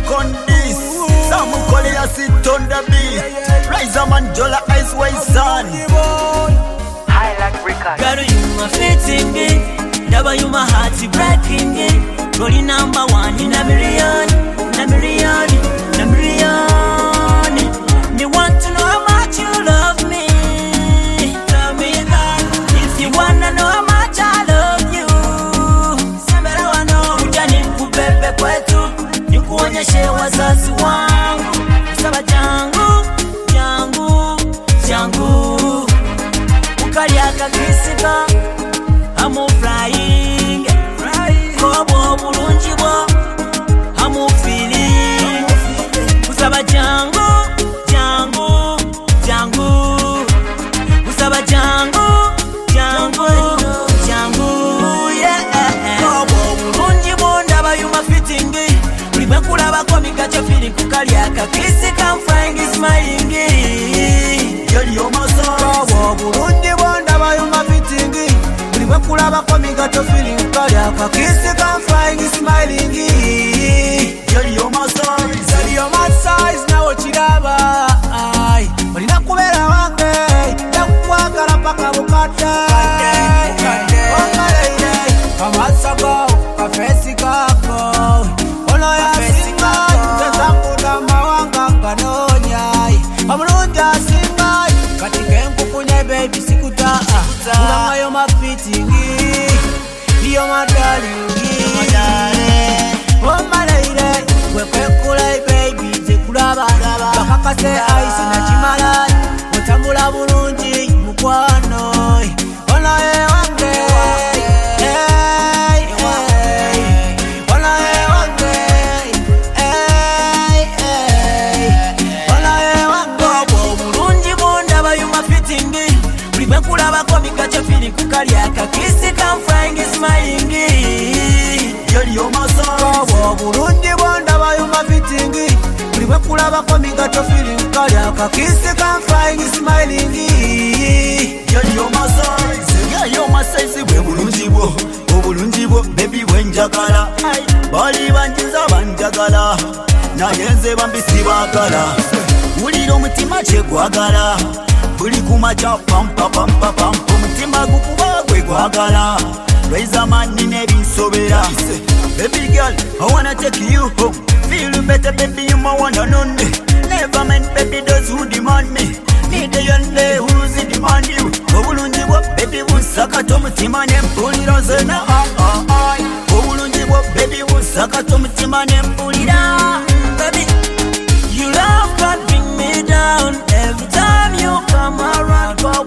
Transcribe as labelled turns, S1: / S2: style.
S1: on this. Some call it a sit on the beat. Rise a man, Jola Ice White Sun.
S2: High like record.
S3: Girl, you my fitting it. Never you my heart breaking it. Rolling number one in a million. In a million. In a million. Me want to know how much you love me. Tell me that. If you wanna know how much I love you, sembera wano ujani kubebe kwetu, nikuonyeshe wazazi wangu. Saba jangu, jangu, jangu. Ukaliaka kisika, I'm flying. Kobo bulungi bo, I'm feeling. Usaba jangu, jangu, jangu. Usaba jangu, jangu, jangu. Yeah. Kobo bulungi bo, ndaba you my fitting. Ulimekula bakomi kacho feeling kukaliaka kisika, I'm flying, smiling.
S1: Girl, you're my star.
S4: Kobo bulungi bo, ndaba you my fitting. Ulimekula bakomi kacho feeling kukaliaka kisika, I'm flying, smiling.
S1: Girl, you're my star.
S4: Girl, you're my size, nawe chiraba. Olina kubeera wange, yakukwagala paka bukadde. Ongaleire, amaaso go, kafeesi kako. Ono yasinga, tezakuda amawanga ganoonya. Omulungi asinga, kati kenkukunye baby sikuta. Kubanga you're my fitting, you're my darling. Omaleire, kwekwekula baby tekulaba. Bakakase ice na kimala, otambula bulungi mukwano. Ono ye wange, hey, hey. Ono ye wange, hey, hey. Ono ye wange.
S3: Kobo bulungi bo, ndaba you my fitting. Ulimekula bakomi kacho feeling kukaliaka kisika, I'm flying, smiling.
S1: Girl, you're my star.
S4: Kobo bulungi bo, ndaba you my fitting. Ulimekula bakomi kacho feeling kukaliaka kisika, I'm flying, smiling.
S1: Girl, you're my size. Girl, you're my size. We bulungi bo, obulungi bo, baby wenjagala. Bali banjiza banjagala, naye nze bambi sibagala. Wulira omutima kyegwagala, buli kumakya pampa pampa pampa. Omutima gukuba gwe gwagala, lweza manni n'ebinsobera. Baby girl, I wanna take you home. Feel better, baby, you my one and only. Never mind, baby, those who demand me. Need the young lady who's demand you. Obulungi bo, baby, busakata omutima n'empulira zena. Obulungi bo, baby, busakata omutima n'empulira.
S3: Baby, you love God bring me down. Every time you come around,